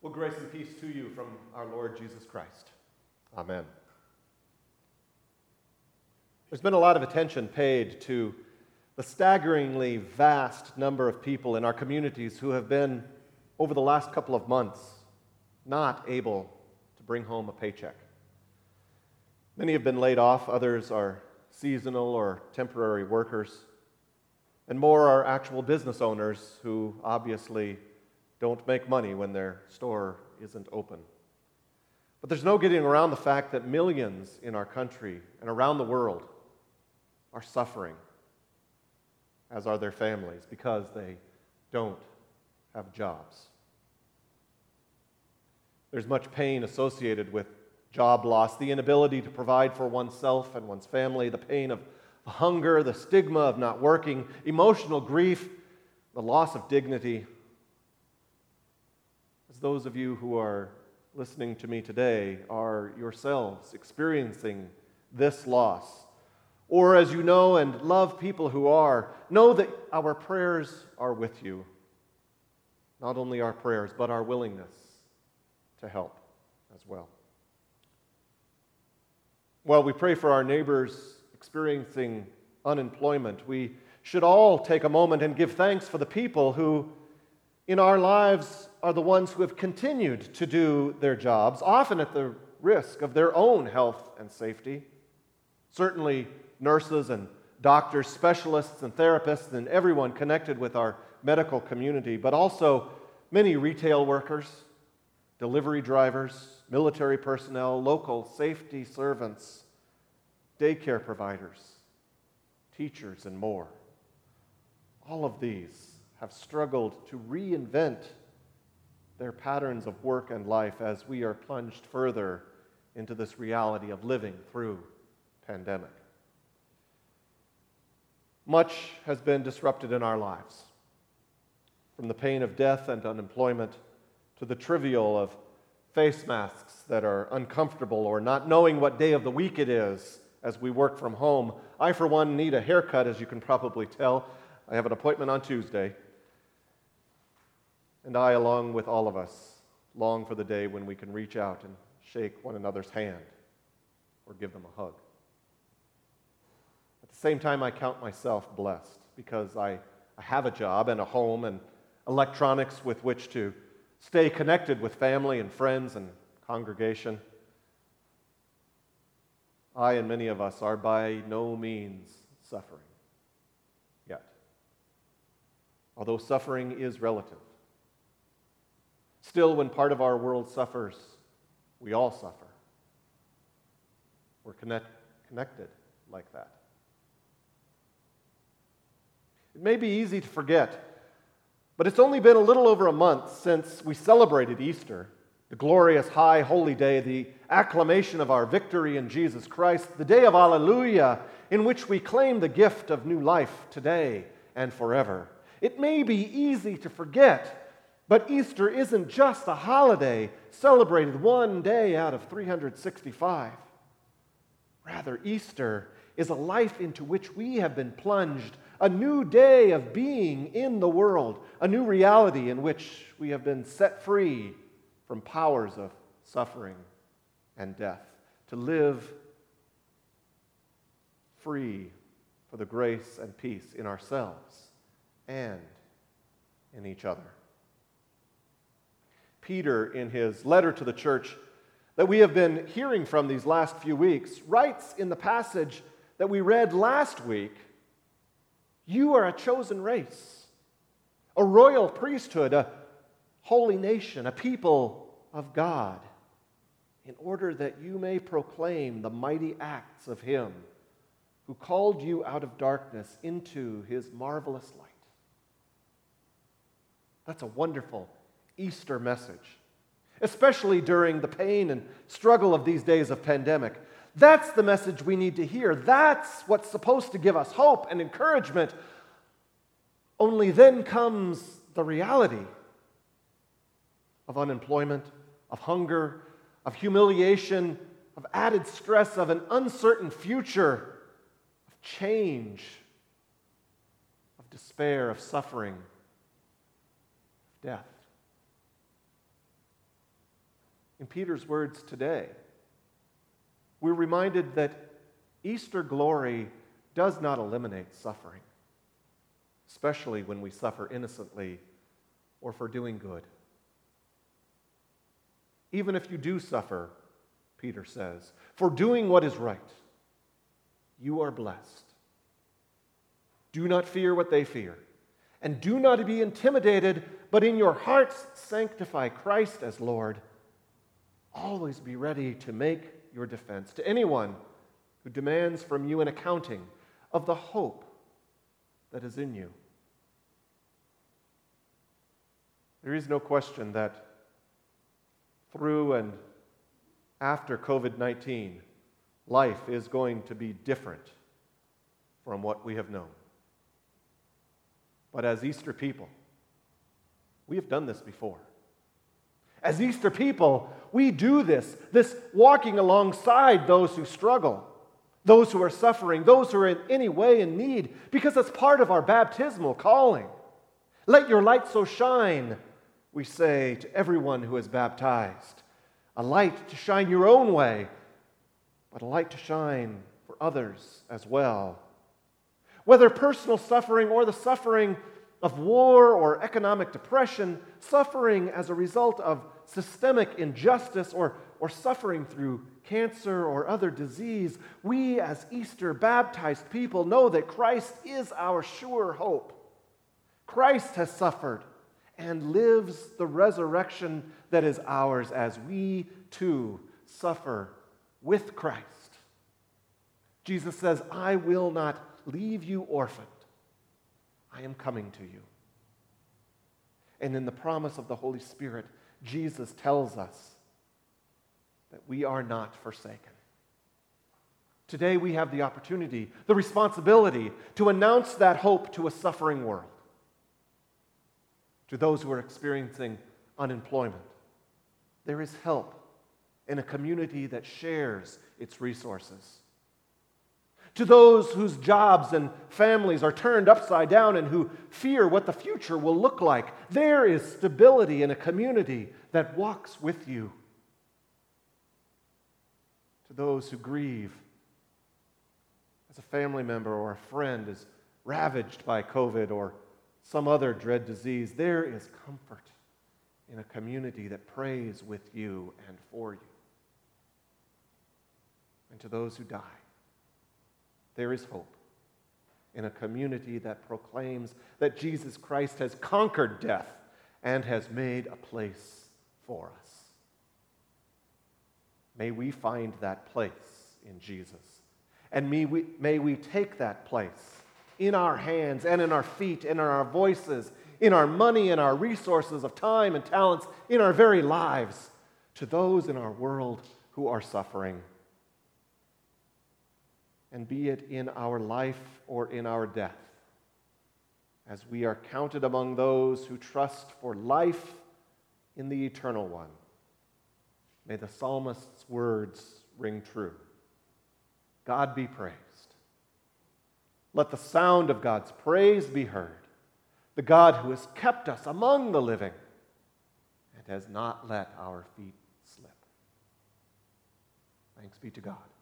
Well, grace and peace to you from our Lord Jesus Christ. Amen. There's been a lot of attention paid to the staggeringly vast number of people in our communities who have been, over the last couple of months, not able to bring home a paycheck. Many have been laid off, others are seasonal or temporary workers, and more are actual business owners who obviously don't make money when their store isn't open. But there's no getting around the fact that millions in our country and around the world are suffering, as are their families, because they don't have jobs. There's much pain associated with job loss, the inability to provide for oneself and one's family, the pain of hunger, the stigma of not working, emotional grief, the loss of dignity. As those of you who are listening to me today are yourselves experiencing this loss, or as you know and love people who are, know that our prayers are with you. Not only our prayers, but our willingness to help as well. While we pray for our neighbors experiencing unemployment, we should all take a moment and give thanks for the people who in our lives are the ones who have continued to do their jobs, often at the risk of their own health and safety. Certainly nurses and doctors, specialists and therapists, and everyone connected with our medical community, but also many retail workers, delivery drivers, military personnel, local safety servants, daycare providers, teachers, and more. All of these have struggled to reinvent their patterns of work and life as we are plunged further into this reality of living through pandemic. Much has been disrupted in our lives, from the pain of death and unemployment to the trivial of face masks that are uncomfortable or not knowing what day of the week it is as we work from home. I, for one, need a haircut, as you can probably tell. I have an appointment on Tuesday. And I, along with all of us, long for the day when we can reach out and shake one another's hand or give them a hug. At the same time, I count myself blessed because I have a job and a home and electronics with which to stay connected with family and friends and congregation. I and many of us are by no means suffering yet, although suffering is relative. Still, when part of our world suffers, we all suffer. We're connected like that. It may be easy to forget, but it's only been a little over a month since we celebrated Easter, the glorious high holy day, the acclamation of our victory in Jesus Christ, the day of Alleluia, in which we claim the gift of new life today and forever. It may be easy to forget, but Easter isn't just a holiday celebrated one day out of 365. Rather, Easter is a life into which we have been plunged, a new day of being in the world, a new reality in which we have been set free from powers of suffering and death, to live free for the grace and peace in ourselves and in each other. Peter, in his letter to the church that we have been hearing from these last few weeks, writes in the passage that we read last week, "You are a chosen race, a royal priesthood, a holy nation, a people of God, in order that you may proclaim the mighty acts of Him who called you out of darkness into His marvelous light." That's a wonderful Easter message, especially during the pain and struggle of these days of pandemic. That's the message we need to hear. That's what's supposed to give us hope and encouragement. Only then comes the reality of unemployment, of hunger, of humiliation, of added stress, of an uncertain future, of change, of despair, of suffering, of death. in Peter's words today, we're reminded that Easter glory does not eliminate suffering, especially when we suffer innocently or for doing good. Even if you do suffer, Peter says, for doing what is right, you are blessed. Do not fear what they fear, and do not be intimidated, but in your hearts sanctify Christ as Lord. Always be ready to make your defense to anyone who demands from you an accounting of the hope that is in you. There is no question that through and after COVID-19, life is going to be different from what we have known. But as Easter people, we have done this before. As Easter people, we do this walking alongside those who struggle, those who are suffering, those who are in any way in need, because it's part of our baptismal calling. Let your light so shine, we say to everyone who is baptized. A light to shine your own way, but a light to shine for others as well. Whether personal suffering or the suffering of war or economic depression, suffering as a result of systemic injustice or suffering through cancer or other disease, we as Easter baptized people know that Christ is our sure hope. Christ has suffered and lives the resurrection that is ours as we too suffer with Christ. Jesus says, I will not leave you orphaned. I am coming to you. And in the promise of the Holy Spirit, Jesus tells us that we are not forsaken. Today we have the opportunity, the responsibility to announce that hope to a suffering world. To those who are experiencing unemployment, there is help in a community that shares its resources. To those whose jobs and families are turned upside down and who fear what the future will look like, there is stability in a community that walks with you. To those who grieve as a family member or a friend is ravaged by COVID or some other dread disease, there is comfort in a community that prays with you and for you. And to those who die, there is hope in a community that proclaims that Jesus Christ has conquered death and has made a place for us. May we find that place in Jesus. And may we take that place in our hands and in our feet and in our voices, in our money and our resources of time and talents, in our very lives, to those in our world who are suffering. And be it in our life or in our death, as we are counted among those who trust for life in the Eternal One, may the psalmist's words ring true. God be praised. Let the sound of God's praise be heard, the God who has kept us among the living and has not let our feet slip. Thanks be to God.